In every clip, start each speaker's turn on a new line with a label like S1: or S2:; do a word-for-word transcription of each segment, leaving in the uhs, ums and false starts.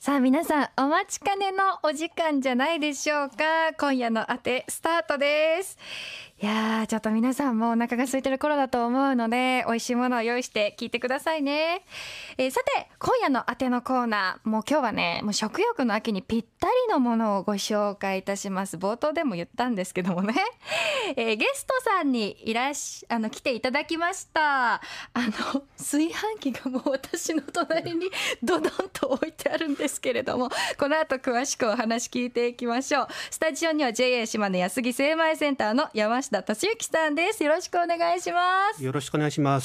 S1: さあ皆さんお待ちかねのお時間じゃないでしょうか。今夜のあてスタートです。いやーちょっと皆さんもお腹が空いてる頃だと思うので美味しいものを用意して聞いてくださいね。えー、さて今夜のあてのコーナー、もう今日はねもう食欲の秋にぴったりのものをご紹介いたします。冒頭でも言ったんですけどもね、えー、ゲストさんにいらしあの来ていただきました。あの炊飯器がもう私の隣にドドンと置いてあるんですけれども、この後詳しくお話聞いていきましょう。スタジオには ジェイエー 島根安来精米センターの山下俊之さんです。よろしくお願いします。
S2: よろしくお願いします。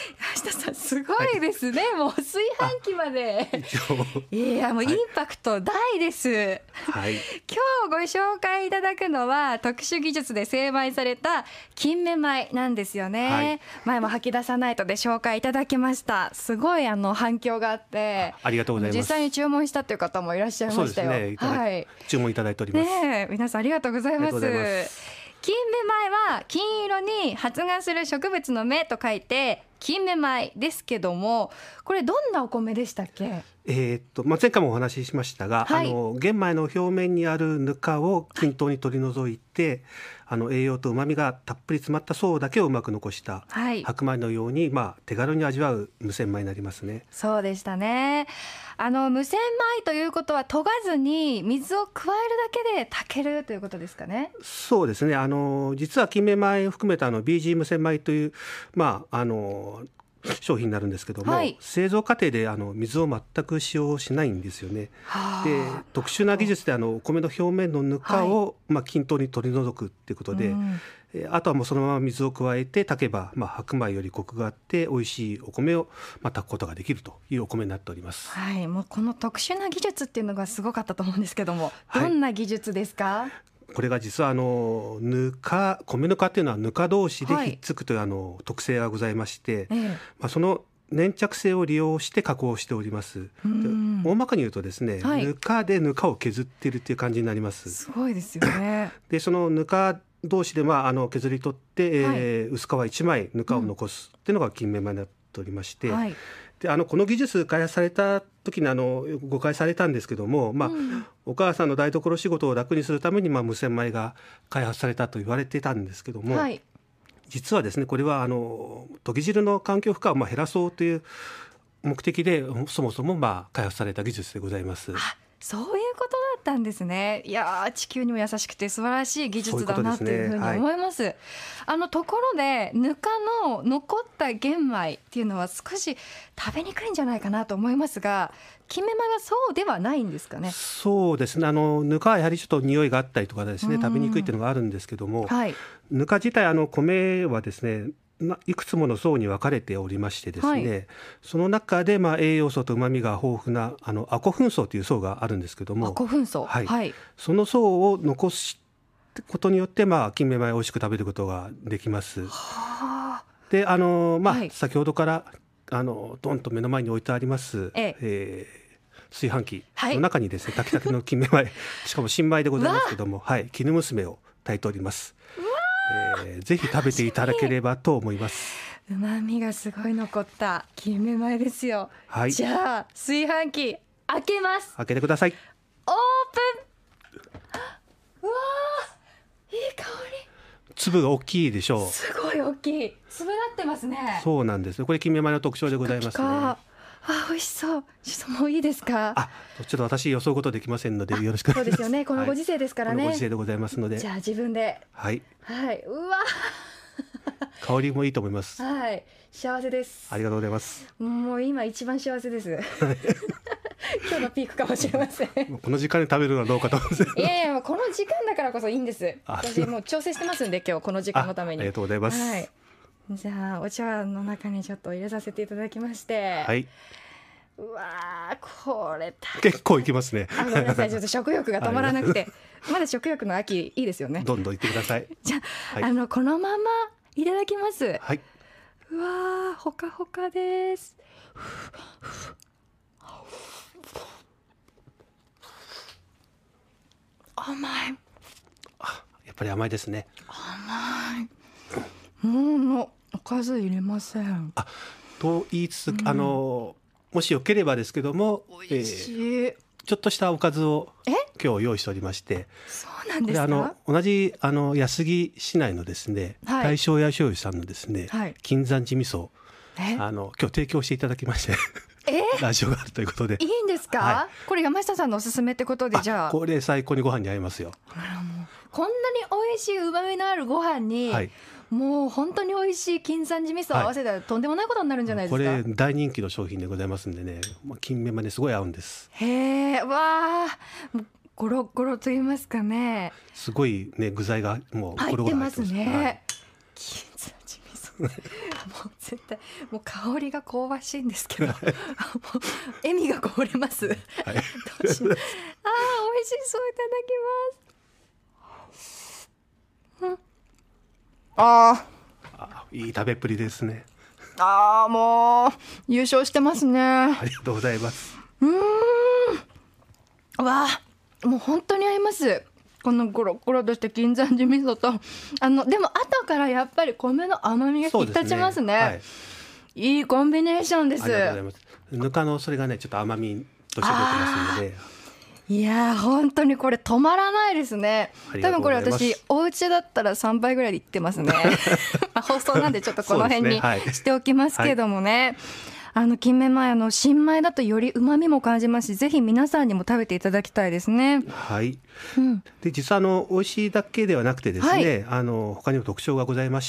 S1: 山下さんすごいですね、はい、もう炊飯器までいやもうインパクト大です、はい、今日ご紹介いただくのは特殊技術で精米された金目米なんですよね、はい、前も吐き出さないとで紹介いただきました。すごいあの反響があって、
S2: ありがとうございます。
S1: 実際に注文したという方もいらっしゃいましたよ。
S2: そうですね、はい、注文いただいております、
S1: ね、皆さんありがとうございます。金目米は金色に発芽する植物の芽と書いて金目米ですけども、これどんなお米でしたっけ？
S2: えーっとまあ、前回もお話ししましたが、はい、あの玄米の表面にあるぬかを均等に取り除いて、はい、あの栄養とうまみがたっぷり詰まった層だけをうまく残した白米のように、まあ、手軽に味わう無洗米になりますね。
S1: そうでしたね。あの無洗米ということは研がずに水を加えるだけで炊けるということですかね？
S2: そうですね、あの実は金目米を含めたあの ビージー 無洗米という、まあ、あの商品になるんですけども、はい、製造過程であの水を全く使用しないんですよね。で特殊な技術であのお米の表面のぬかを、はい、まあ、均等に取り除くっていうことで、うん、えあとはもうそのまま水を加えて炊けば、まあ、白米よりコクがあって美味しいお米を、まあ、炊くことができるというお米になっております、
S1: はい、もうこの特殊な技術っていうのがすごかったと思うんですけども、どんな技術ですか？はい、
S2: これが実はあのぬか米ぬかっていうのはぬか同士でひっつくという、はい、あの特性がございまして、ええまあ、その粘着性を利用して加工しております。大まかに言うとですね、はい、ぬかでぬかを削っているっていう感じになります。
S1: すごいですよね。
S2: でそのぬか同士で、まあ、あの削り取って、はい、えー、薄皮いちまいぬかを残すっていうのが金目米になっておりまして、はい、であのこの技術開発された時にあの誤解されたんですけども、まあうん、お母さんの台所仕事を楽にするために、まあ、無洗米が開発されたと言われてたんですけども、はい、実はですねこれはあのとぎ汁の環境負荷をまあ減らそうという目的でそもそもまあ開発された技術でございます。
S1: あ、そういうことだったんですね。いや地球にも優しくて素晴らしい技術だなっていうふうに思います。そういうことですね。はい、あのところでぬかの残った玄米っていうのは少し食べにくいんじゃないかなと思いますが、金目米はそうではないんですかね？
S2: そうですね、あのぬかはやはりちょっと匂いがあったりとかですね、食べにくいっていうのがあるんですけども、はい、ぬか自体あの米はですねいくつもの層に分かれておりましてですね、はい、その中でまあ栄養素とうまみが豊富なあのアコ粉層という層があるんですけども、
S1: アコ粉層、
S2: はいはい、その層を残すことによってまあ金目米を美味しく食べることができます。はであの、まあはい、先ほどからあのドンと目の前に置いてあります、えええー、炊飯器の中にですね、はい、炊きたての金目米しかも新米でございますけども、はい、絹娘を炊いております。えー、ぜひ食べていただければと思います。
S1: うまみがすごい残った金目米ですよ、はい、じゃあ炊飯器開けます。
S2: 開けてください。
S1: オープン。うわー、いい香り。
S2: 粒が大きいでしょう。
S1: すごい大きい粒立ってますね。
S2: そうなんです。これ金目米の特徴でございますね。
S1: あ、美味しそう。ちょっともういいですか？
S2: あ、ちょっと私予想ことできませんのでよろしくお願いします。
S1: そうですよね、このご時世ですからね、
S2: はい、このご時世でございますので、
S1: じゃあ自分で、はい、はい、うわ
S2: 香りもいいと思います。
S1: はい、幸せです。
S2: ありがとうございます。
S1: もう今一番幸せです今日のピークかもしれません
S2: この時間に食べるのはどうかと思います
S1: いやいや、この時間だからこそいいんです。私もう調整してますんで今日この時間のために。
S2: あ, ありがとうございます、
S1: はい、じゃあお茶碗の中にちょっと入れさせていただきまして、はい、うわー、これ
S2: 結構いきますね。
S1: あ、ごめんなさい、ちょっと食欲が止まらなくてまだ食欲の秋いいですよね。
S2: どんどんいってください。
S1: じゃあ、はい、あのこのままいただきます。はい、うわー、ほかほかです。甘い。
S2: あ、やっぱり甘いですね。
S1: 甘い。もうのおかず入れません。
S2: あ、と言いつつ、うん、あのもしよければですけども、
S1: 美味しい、えー、
S2: ちょっとしたおかずを今日用意しておりまして、
S1: そうなんですか。
S2: あの同じあの安来市内のですね、
S1: はい、
S2: 大正屋醤油さんのですね、はい、金山寺味噌、あの今日提供していただきまして
S1: え
S2: ラジオがあるということで。
S1: いいんですか、はい、これ山下さんのおすすめってことで。じゃあ
S2: これ最高にご飯に合いますよ。
S1: あもうこんなに美味しい旨味のあるご飯に、はい、もう本当に美味しい金山寺味噌を合わせたらとんでもないことになるんじゃないですか、
S2: はい、これ大人気の商品でございますんでね、金目まですごい合うんです。
S1: へー、わー、ゴロゴロと言いますかね、
S2: すごいね具材がもうゴロゴロ入ってますね。
S1: はい、金山寺味噌もう絶対もう香りが香ばしいんですけどもう笑みがこぼれます、はい、どうしよう。あー、美味しそう、いただきます。うん、あ
S2: あ、いい食べっぷりですね。
S1: あー、もう優勝してますね。
S2: ありがとうございます。
S1: うーん、わあ、もう本当に合います。このゴロゴロとした金山寺味噌と、あのでも後からやっぱり米の甘みが引き立ちますね。はい、いいコンビネーションです。
S2: ありがとうございます。ぬかのそれがねちょっと甘みとして出てますので。
S1: いや本当にこれ止まらないですね。多分これ私お家だったらさんばいぐらいでいってますね放送なんでちょっとこの辺にしておきますけどもね、はい、あの金目米の新米だとより旨味も感じますし、ぜひ皆さんにも食べていただきたいですね。
S2: はい、うん、で実はあの美味しいだけではなくてですね、はい、あの他にも特徴がございまして、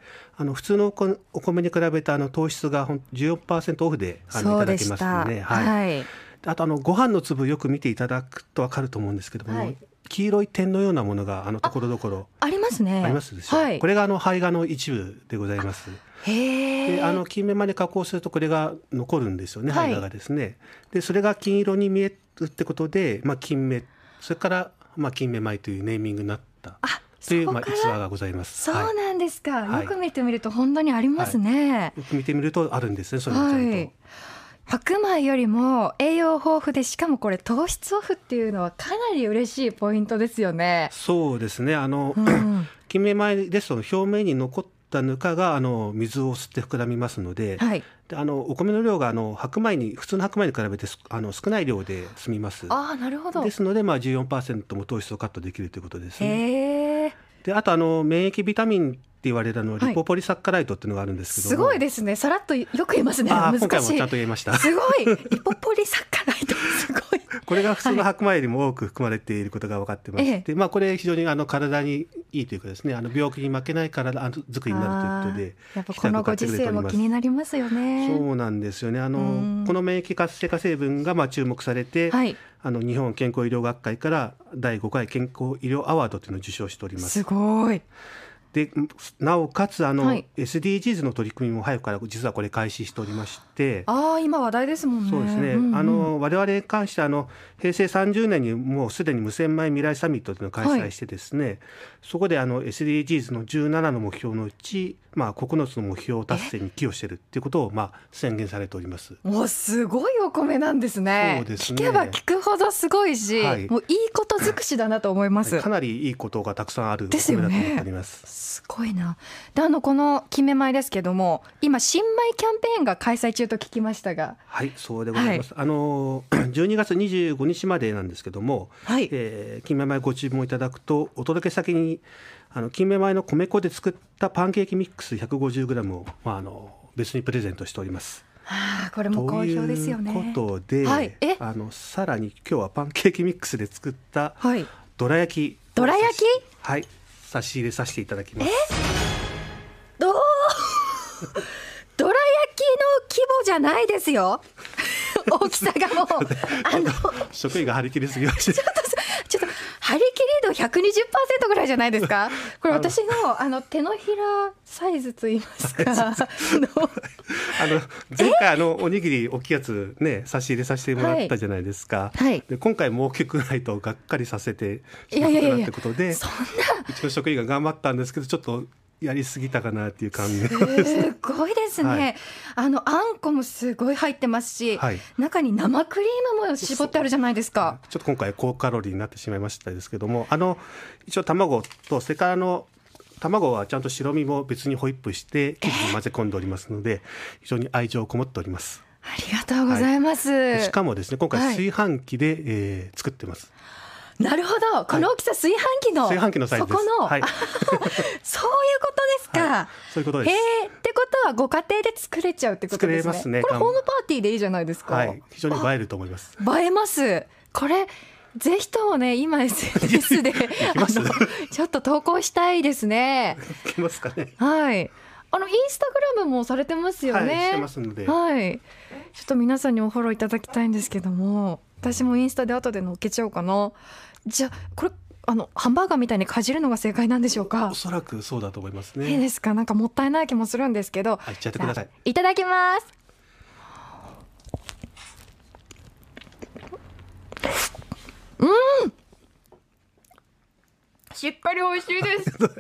S2: あの普通のお米に比べたあの糖質が じゅうよんパーセント オフであのいただけますので、はい、はい、あとあのご飯の粒よく見ていただくと分かると思うんですけども、はい、黄色い点のようなものがあのところどころ
S1: ありますね。
S2: ありますでしょう、はい、これがあの胚芽の一部でございます。
S1: へ
S2: であの金目まで加工するとこれが残るんですよね、胚芽がですね。でそれが金色に見えるってことで、まあ、金目、それから、まあ、金目米というネーミングになったというまあ逸話がございます。
S1: そうなんですか、はい、よく見てみると本当にありますね、はい、
S2: よく見てみるとあるんですね、それもちゃんと、はい、
S1: 白米よりも栄養豊富で、しかもこれ糖質オフっていうのはかなり嬉しいポイントですよね。
S2: そうですね、あの、うん、金目米ですと表面に残ったぬかがあの水を吸って膨らみますので、はい、であのお米の量があの白米に普通の白米に比べてあの少ない量で済みます。
S1: あ、なるほど。
S2: ですので、まあ、じゅうよんパーセント も糖質をカットできるということですね。
S1: へー。
S2: であとあの免疫ビタミンって言われるあのリポポリサッカライトっていうのがあるんですけども、
S1: はい、すごいですね、さらっとよく言いますね。
S2: あ、
S1: 難しい。
S2: 今回もちゃんと言いました。
S1: すごい、リポポリサッカライトすごい
S2: これが普通の白米よりも多く含まれていることが分かってまして、はい、まあ、これ非常にあの体にいいというかですね、あの病気に負けない体作りになるということで、
S1: やっぱこのご時世も気になりますよね。
S2: そうなんですよね。あのこの免疫活性化成分がまあ注目されて、はい、あの日本健康医療学会からだいごかい健康医療アワードというのを受賞しております。
S1: すごい。
S2: でなおかつあの、はい、エスディージーズ の取り組みも早くから実はこれ開始しておりまして、
S1: ああ、今話題ですもんね。
S2: そうですね、うんうん、あの我々に関してあの平成さんじゅうねんにもうすでに無洗米未来サミットというのを開催してですね、はい、そこであの エスディージーズ のじゅうななの目標のうち、まあ、ここのつの目標達成に寄与しているということを、まあ、宣言されております。
S1: お、すごいお米なんですね。
S2: そうですね、
S1: 聞けば聞くほどすごいし、はい、もういいこと尽くしだなと思います、
S2: はい、かなりいいことがたくさんあるお米だと思っております。
S1: ですよね。すごいな。であのこの金目米ですけども、今新米キャンペーンが開催中と聞きましたが。
S2: はい、そうでございます、はい、あのじゅうにがつにじゅうごにちまでなんですけども、はい、えー、金目米ご注文いただくとお届け先にあの金目米の米粉で作ったパンケーキミックス ひゃくごじゅうグラム を、まあ、あの別にプレゼントしております。
S1: はあ、これも好評ですよね。
S2: ということで、はい、えあのさらに今日はパンケーキミックスで作ったどら焼き、
S1: どら焼き、
S2: はい、差し入れさせていただきます。
S1: えど, どら焼きの規模じゃないですよ大きさがもうあの
S2: 職員が張り切りすぎました。
S1: ちょっとちょっと張り切り度 ひゃくにじゅっパーセント ぐらいじゃないですか。これ私のあの手のひらサイズと言いますかあ
S2: の前回あのおにぎり大きいやつね差し入れさせてもらったじゃないですか、はい、で今回も大きくないとがっかりさせてしまったなってことで、いやいやいや、そんなうちの職員が頑張ったんですけどちょっとやりすぎたかなっていう感じ。
S1: すごいですね、はい、あのあんこもすごい入ってますし、はい、中に生クリームも絞ってあるじゃないですか。
S2: ちょっと今回高カロリーになってしまいましたですけども、あの一応卵とそれからの卵はちゃんと白身も別にホイップして生地に混ぜ込んでおりますので、非常に愛情こもっております。
S1: ありがとうございます、は
S2: い、しかもですね今回炊飯器で、はいえー、作ってます。
S1: なるほど、この大きさ、はい、炊飯器の
S2: 炊飯器のサイズです。
S1: そこの、はい、そういうことですか、
S2: はい、そういうことです。
S1: へー、ってことはご家庭で作れちゃうってことですね。
S2: 作れますね。
S1: これホームパーティーでいいじゃないですか、
S2: はい、非常に映えると思います。
S1: 映えます。これぜひともね今 エスエヌエス であのちょっと投稿したいですね。
S2: いきますかね。
S1: はい、あのインスタグラムもされてますよね。
S2: はい、してますので、
S1: はい、ちょっと皆さんにもフォローいただきたいんですけども、私もインスタで後で載っけちゃおうかな。じゃあこれあのハンバーガーみたいにかじるのが正解なんでしょうか。
S2: おそらくそうだと思いますね。
S1: いいですか、なんかもったいない気もするんですけど、
S2: はい、いっちゃってください。
S1: いただきます。うん、しっかり美味しいですああ、美味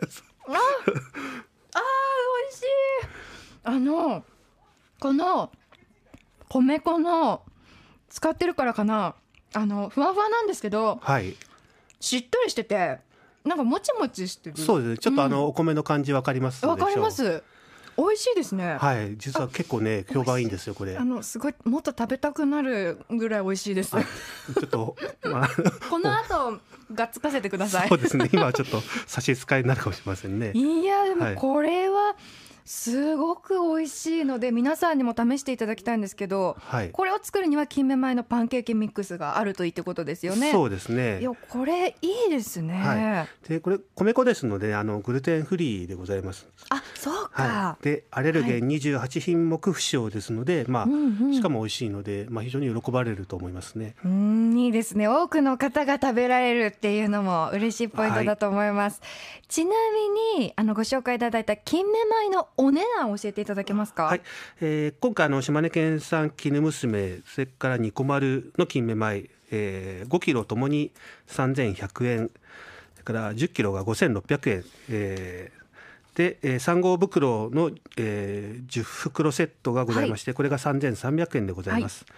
S1: しい。あのこの米粉の使ってるからかな、あのふわふわなんですけど、
S2: はい、
S1: しっとりしててなんかもちもちしてる。
S2: そうですね、ちょっとあの、うん、お米の感じわかりますでしょう。
S1: わかります。美味しいですね。
S2: はい、実は結構ね評判いいんですよこれ。
S1: あのすごいもっと食べたくなるぐらい美味しいです。ちょ
S2: っと、まあ、
S1: この後がっつかせてください。
S2: そうですね、今はちょっと差し支えになるかもしれませんね。
S1: いやでもこれはすごく美味しいので皆さんにも試していただきたいんですけど、はい、これを作るには金目米のパンケーキミックスがあるといいってことですよね。
S2: そうですね。
S1: いやこれいいですね、
S2: はい、でこれ米粉ですのであのグルテンフリーでございます。
S1: あ、そうか、
S2: はい、でアレルゲンにじゅうはちひんもく不使用ですので、はい、まあうんうん、しかも美味しいので、まあ、非常に喜ばれると思いますね。
S1: うん、いいですね。多くの方が食べられるっていうのも嬉しいポイントだと思います、はい、ちなみにあのご紹介いただいた金目米のお値段を教えていただけますか。
S2: はい、えー、今回あの島根県産絹娘、それからニコマルの金目米、えー、ごキロともにさんぜんひゃくえん、それからじゅっキロがごせんろっぴゃくえん、えー、で、えー、さん号袋の、えー、じゅっ袋セットがございまして、はい、これがさんぜんさんびゃくえんでございます、はい。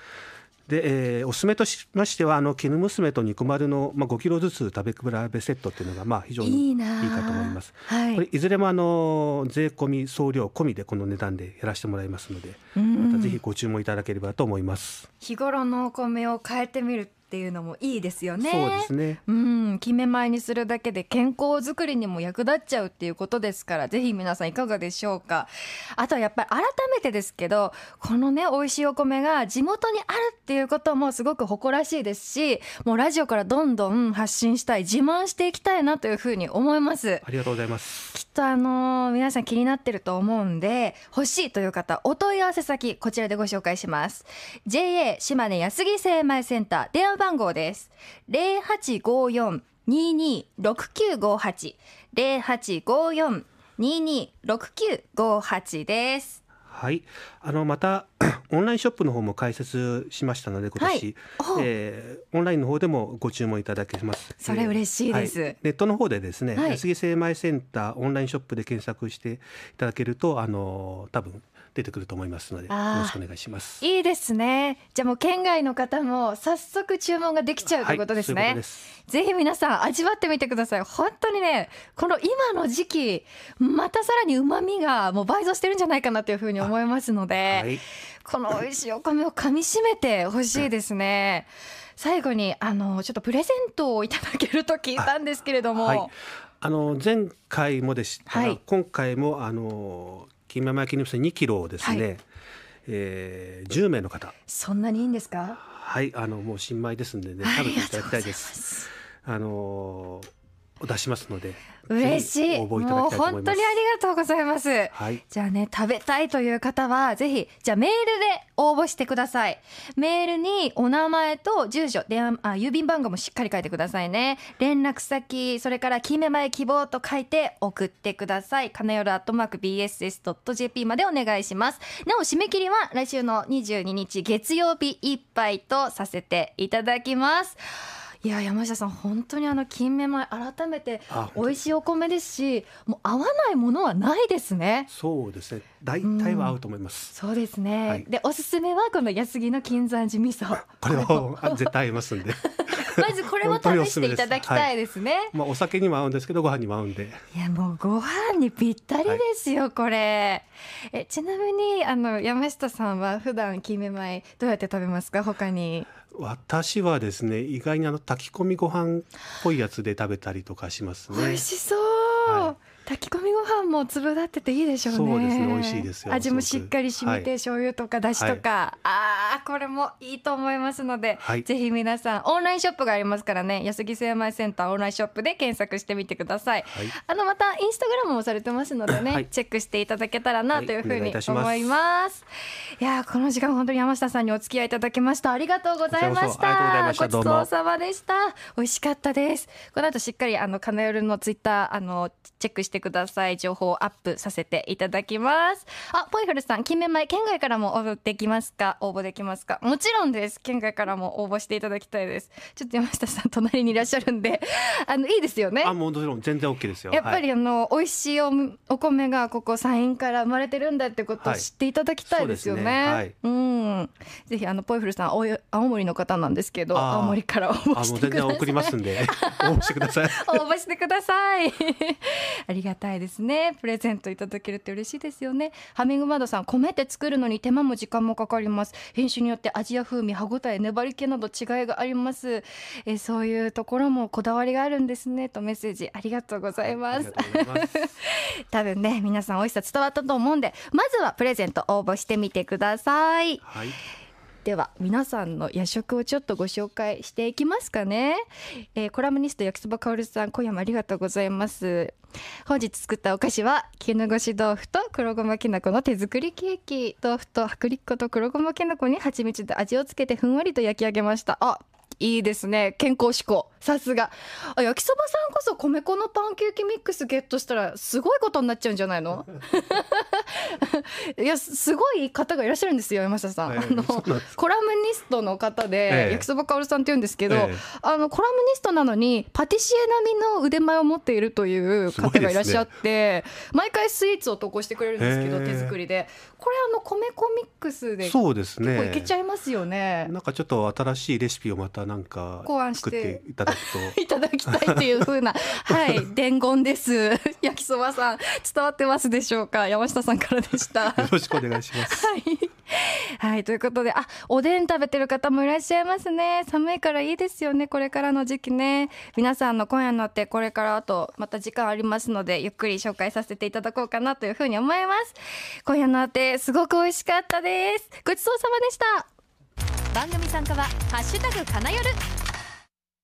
S2: で、えー、おすすめとしましてはあの絹娘とニコマルの、まあ、ごキロずつ食べ比べセットっていうのが、まあ、非常にいいかと思います。いい、はい、これいずれもあの税込み送料込みでこの値段でやらせてもらいますので、またぜひご注文いただければと思います。
S1: 日頃のお米を変えてみるっていうのもいいですよね。
S2: そうですね、
S1: うん、金目米にするだけで健康づくりにも役立っちゃうっていうことですから、ぜひ皆さんいかがでしょうか。あとはやっぱり改めてですけど、このね美味しいお米が地元にあるっていうこともすごく誇らしいですし、もうラジオからどんどん発信したい、自慢していきたいなというふうに思います。
S2: ありがとうございます。
S1: きっとあのー、皆さん気になってると思うんで、欲しいという方お問い合わせ先こちらでご紹介します。 ジェイエー 島根安来精米センター電話番号です。ゼロはちごよん にーにー ろくきゅうごはち ゼロはちごよん にーにー ろくきゅうごはちです。
S2: はい、あのまたオンラインショップの方も開設しましたので今年、はい、えー、オンラインの方でもご注文いただけます。
S1: それ嬉しいです、
S2: はい、ネットの方でですね、はい、安来精米センターオンラインショップで検索していただけるとあの多分出てくると思いますのでよろしくお願いします。
S1: いいですね。じゃあもう県外の方も早速注文ができちゃうということですね、はい、そういうことです。ぜひ皆さん味わってみてください。本当にねこの今の時期またさらに旨味がもう倍増してるんじゃないかなというふうに思いますので、はい、この美味しいお米を噛み締めてほしいですね、うん、最後にあのちょっとプレゼントをいただけると聞いたんですけれども、
S2: はい、あの前回もでしたが、はい、今回もあの金目米絹娘にキロをですね、はい、えー、じゅうめいの方。
S1: そんなにいいんですか。
S2: はい、あのもう新米ですんでね食べていただきたいです。あの出しますので
S1: 嬉しい。
S2: 応募いただきたいと思います。
S1: もう本当にありがとうございます、はい、じゃあね食べたいという方はぜひじゃあメールで応募してください。メールにお名前と住所電話、あ郵便番号もしっかり書いてくださいね。連絡先それから金目米希望と書いて送ってください。かなよるアットマーク ビーエスエスドットジェーピー までお願いします。なお締め切りは来週のにじゅうににち月曜日いっぱいとさせていただきます。いや山下さん本当にあの金目米改めて美味しいお米ですし、もう合わないものはないですね。
S2: そうですね、大体は合うと思います、
S1: うん、そうですね、はい、でおすすめはこの安来の金山寺味噌。
S2: これは絶対合いますんで
S1: まずこれも試していただきたいですね。
S2: はい、まあ、お酒にも合うんですけどご飯にも合うんで、
S1: いやもうご飯にぴったりですよ、はい、これ。えちなみにあの山下さんは普段金目米どうやって食べますか？他に。
S2: 私はですね、意外にあの炊き込みご飯っぽいやつで食べたりとかしますね。
S1: 美味しそう、はい、炊き込みご飯も粒立ってていいでしょうね。
S2: そうですね、美味しいですよ。
S1: 味もしっかり染みて、はい、醤油とかだしとか、はい、あーこれもいいと思いますので、はい、ぜひ皆さんオンラインショップがありますからね、安来精米センターオンラインショップで検索してみてください、はい、あのまたインスタグラムもされてますのでね、はい、チェックしていただけたらなというふうに思います。いやこの時間本当に山下さんにお付き合いいただきましたありがとうございました。ごちそうさまでした。美味しかったです。この後しっかりあのカナヨルのツイッターあのチェックしてください。情報をアップさせていただきます。あ、ポイフルさん、金目米県外からも応募できますか？応募できますか？もちろんです。県外からも応募していただきたいです。ちょっと山下さん隣にいらっしゃるんであのいいですよね。
S2: あ、もちろん全然 OK ですよ。
S1: やっぱりあの、はい、美味しい お, お米がここ山陰から生まれてるんだってことを知っていただきたいですよね。はい、そうですね。はい、うん。ぜひあのポイフルさん青森の方なんですけど、青森から応募してください。あ、もう全然送りますんで応募してください応募してくださいありがたいですね。プレゼントいただけるって嬉しいですよね。ハミングバードさん、米って作るのに手間も時間もかかります。品種によって味や風味、歯ごたえ、粘り気など違いがあります。えそういうところもこだわりがあるんですねとメッセージありがとうございます、はい、ありがとうございます多分ね皆さん美味しさ伝わったと思うんで、まずはプレゼント応募してみてください、はい。では皆さんの夜食をちょっとご紹介していきますかね、えー、コラムニスト焼きそばかおるさん、今夜もありがとうございます。本日作ったお菓子は絹ごし豆腐と黒ごまきなこの手作りケーキ。豆腐と薄力粉と黒ごまきなこに蜂蜜で味をつけてふんわりと焼き上げました。あ、いいですね。健康志向、さすが。あ、焼きそばさんこそ米粉のパンケーキミックスゲットしたらすごいことになっちゃうんじゃないのいやすごい方がいらっしゃるんですよ山下さん、えー、あのコラムニストの方で、えー、焼きそばかおるさんって言うんですけど、えー、あのコラムニストなのにパティシエ並みの腕前を持っているという方がいらっしゃって、ね、毎回スイーツを投稿してくれるんですけど、えー、手作りでこれあの米粉ミックスで
S2: そうですね、
S1: 結構いけちゃいますよね。
S2: なんかちょっと新しいレシピをまたなんか作っていただくと
S1: いただきたいっていう風なはい伝言です焼きそばさん伝わってますでしょうか。山下さんからでした
S2: よろしくお願いします
S1: はい、はい、ということで、あ、おでん食べてる方もいらっしゃいますね。寒いからいいですよね、これからの時期ね。皆さんの今夜のってこれからあとまた時間ありますのでゆっくり紹介させていただこうかなというふうに思います。今夜のあてすごく美味しかったです。ごちそうさまでした。番組参加はハッシュタグかなよる